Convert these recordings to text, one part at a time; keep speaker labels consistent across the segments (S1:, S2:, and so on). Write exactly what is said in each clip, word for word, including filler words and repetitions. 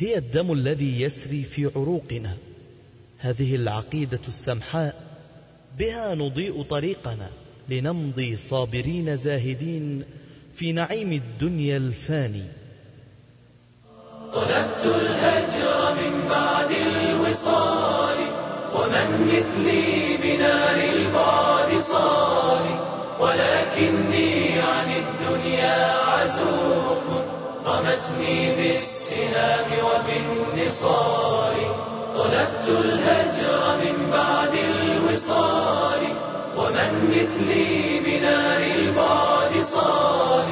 S1: هي الدم الذي يسري في عروقنا. هذه العقيدة السمحاء بها نضيء طريقنا لنمضي صابرين زاهدين في نعيم الدنيا الفاني.
S2: طلبت الهجر من بعد الوصال، ومن مثلي بنار البعد صار، ولكني عن الدنيا عزوف، رمتني بالسهام وبالنصار. طلبت الهجر من بعد الوصال، ومن مثلي بنار البعد صار،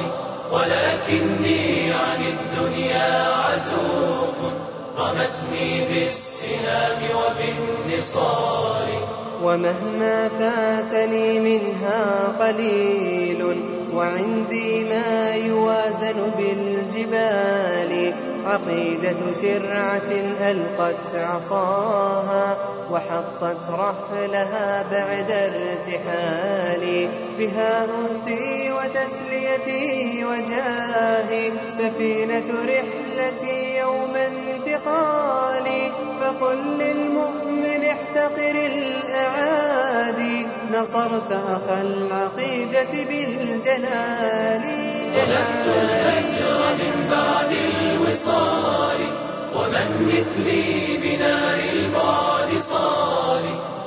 S2: ولكني عن الدنيا عزوف، رمتني بالسهام وبالنصار.
S3: ومهما فاتني منها قليل، وعندي ما يوازن بالجبال، عقيدة شرعة ألقت عصاها، وحطت رحلها بعد ارتحالي. بها أنسي وتسليتي وجاهي، سفينة رحلتي يوم انتقالي. فقل للمؤمن احتقر الأعادي، نصرت أخا العقيدة بالجلال.
S2: طلبت الهجر من بعد الوصال، ومن مثلي بنار البعد صار،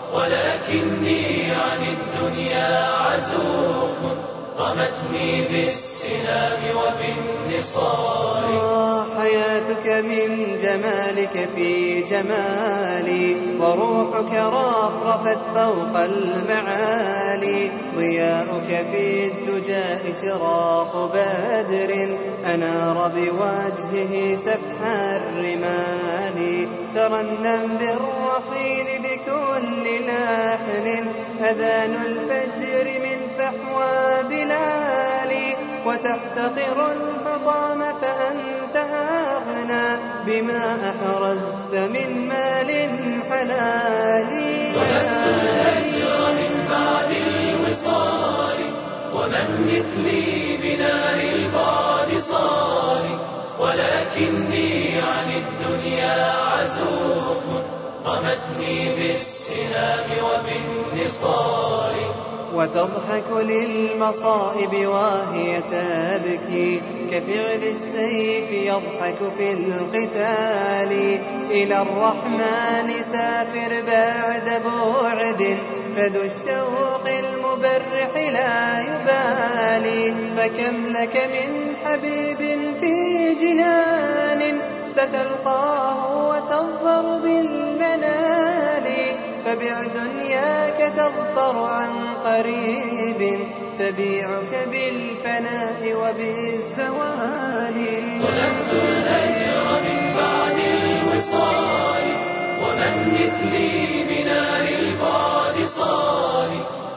S2: ولكني عن الدنيا عزوف، رمتني بالسهام وبالنصار.
S3: حياتك من جمالك في جمالي، وروحك رفرفت فوق المعالي. ضياؤك في الدجى إشراق بدر، أنار بوجهه سفح الرمال. ترنم بالرحيل بكل لاحن، أذان الفجر من فحوى بلالي. وتحتقر الحطام فأنت أغنى، بما أحرزت من مال حلال.
S2: طلبت الهجر من بعد الوصال، ومن مثلي بنار البعد صار، ولكني عن الدنيا عزوف، رمتني بالسهام وبالنصار.
S3: وتضحك للمصائب وهي تبكي، كفعل السيف يضحك في القتال. إلى الرحمن سافر بعد بعد، فذو الشوق المبرح لا يبالي. فكم لك من حبيب في جنان، ستلقاه وتظفر بالمنال. فبع دنياك تظفر عن قريب، تبيعك بالفناء وبالزوال.
S2: طلبت الهجر من بعد الوصال، ومن مثلي بنار البعد صار،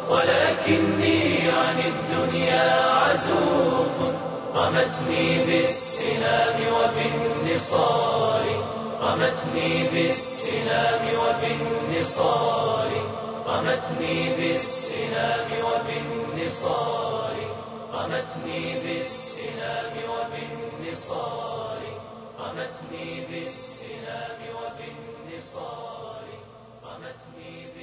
S2: ولكني عن الدنيا عزوف، رمتني بالسهام وبالنصار. رمتني بالسهام وبالنصار. رمتني بالسهام وبالنصار. رمتني بالسهام وبالنصار. رمتني بالسهام وبالنصار. رمتني